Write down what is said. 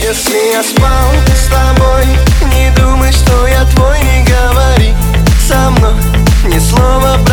Если я спал с тобой, не думай, что я твой, не говори со мной ни слова.